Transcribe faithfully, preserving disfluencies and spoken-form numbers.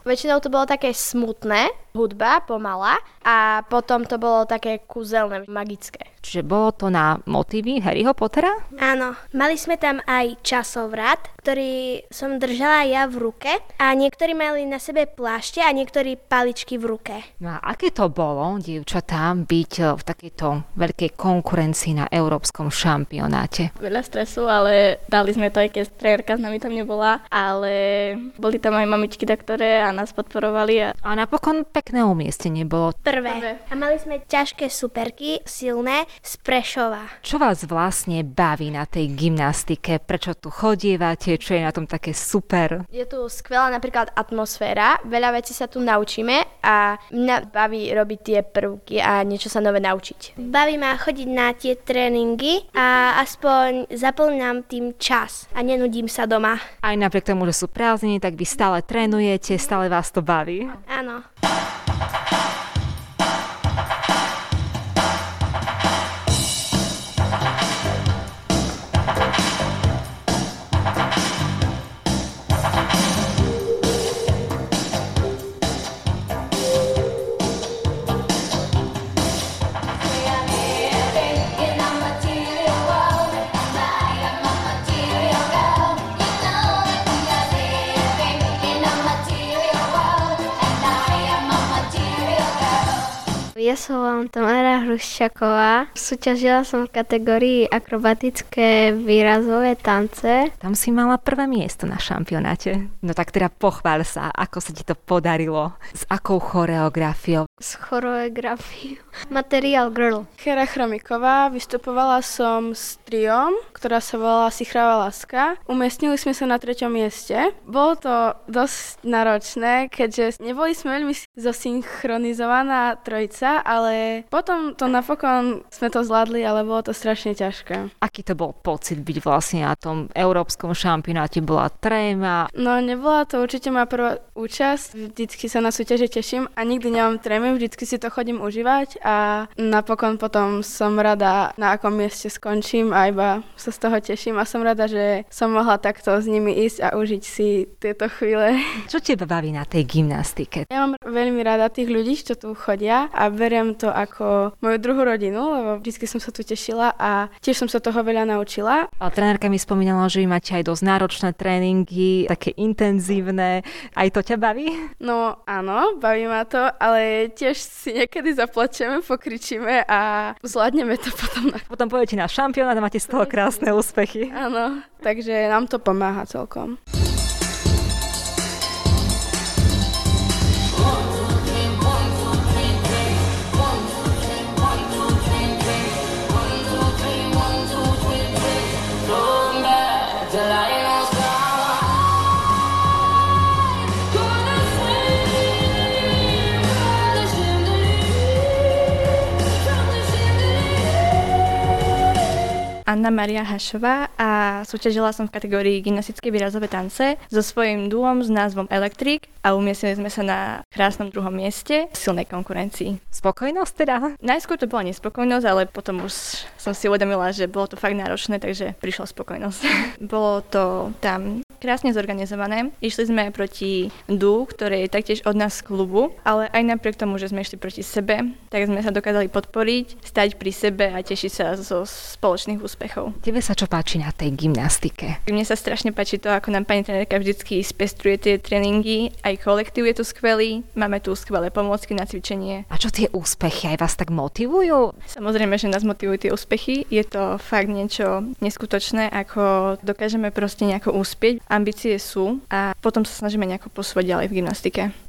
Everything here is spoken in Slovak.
Väčšinou to bolo také smutné, hudba pomalá a potom to bolo také kúzelné, magické. Čiže bolo to na motívy Harryho Pottera? Áno, mali sme tam aj časovrat, ktorý som držala ja v ruke a niektorí mali na sebe plášte a niektorí paličky v ruke. No a aké to bolo, dievčatá, byť v takejto veľkej konkurencii na európskom šampionáte? Veľa stresu, ale dali sme to, aj keď trénerka s nami tam nebola, ale boli tam aj mamičky, ktoré a nás podporovali. A, a napokon pekné umiestnenie bolo. Prvé. Prvé. A mali sme ťažké superky, silné, z Prešova. Čo vás vlastne baví na tej gymnastike? Prečo tu chodievate? Čo je na tom také super? Je tu skvelá napríklad atmosféra, veľa vecí sa tu naučíme a mňa baví robiť tie prvky a niečo sa nové naučiť. Baví ma chodiť na tie tréningy a aspoň zaplňam tým čas a nenudím sa doma. Aj napriek tomu, že sú prázdniny, tak vy stále trénujete, stále vás to baví? Áno. Ja som volám Tamara Hruščaková. Súťažila som v kategórii akrobatické výrazové tance. Tam si mala prvé miesto na šampionáte. No tak teda pochváľ sa, ako sa ti to podarilo. S akou choreografiou? S choreografiou. Material Girl. Chera Chromiková, vystupovala som s triom, ktorá sa volala Sichravá láska. Umiestnili sme sa na treťom mieste. Bolo to dosť náročné, keďže neboli sme veľmi zosynchronizovaná trojica, ale potom to napokon sme to zvládli, ale bolo to strašne ťažké. Aký to bol pocit byť vlastne na tom európskom šampionáte? Bola tréma? No nebola to určite moja prvá účasť. Vždycky sa na súťaže teším a nikdy nemám trémy, vždycky si to chodím užívať a napokon potom som rada, na akom mieste skončím a iba sa z toho teším a som rada, že som mohla takto s nimi ísť a užiť si tieto chvíle. Čo teba baví na tej gymnastike? Ja mám veľmi rada tých ľudí, čo tu chodia a beriem to ako moju druhú rodinu, lebo vždy som sa tu tešila a tiež som sa toho veľa naučila. A trenérka mi spomínala, že vy máte aj dosť náročné tréningy, také intenzívne. Aj to ťa baví? No áno, baví ma to, ale tiež si niekedy zaplačeme, pokričíme a zvládneme to potom. Potom pôjdete na šampionát a máte z toho krásne úspechy. Áno, takže nám to pomáha celkom. Anna Maria Hašová a súťažila som v kategórii gymnastické výrazové tance so svojím duom s názvom Electric a umiestnili sme sa na krásnom druhom mieste v silnej konkurencii. Spokojnosť teda? Najskôr to bola nespokojnosť, ale potom už som si uvedomila, že bolo to fakt náročné, takže prišla spokojnosť. Bolo to tam krásne zorganizované. Išli sme proti dú, ktoré je taktiež od nás z klubu, ale aj napriek tomu, že sme išli proti sebe, tak sme sa dokázali podporiť, stať pri sebe a tešiť sa zo spoločných úspechov. Tebe sa čo páči na tej gymnastike? Mne sa strašne páči to, ako nám pani trenérka vždycky spestruje tie tréningy, aj kolektív je tu skvelý, máme tu skvelé pomôcky na cvičenie. A čo tie úspechy, aj vás tak motivujú? Samozrejme, že nás motivujú tie úspechy, je to fakt niečo neskutočné, ako dokážeme proste nejako úspieť. Ambície sú a potom sa snažíme nejako posúvať ďalej v gymnastike.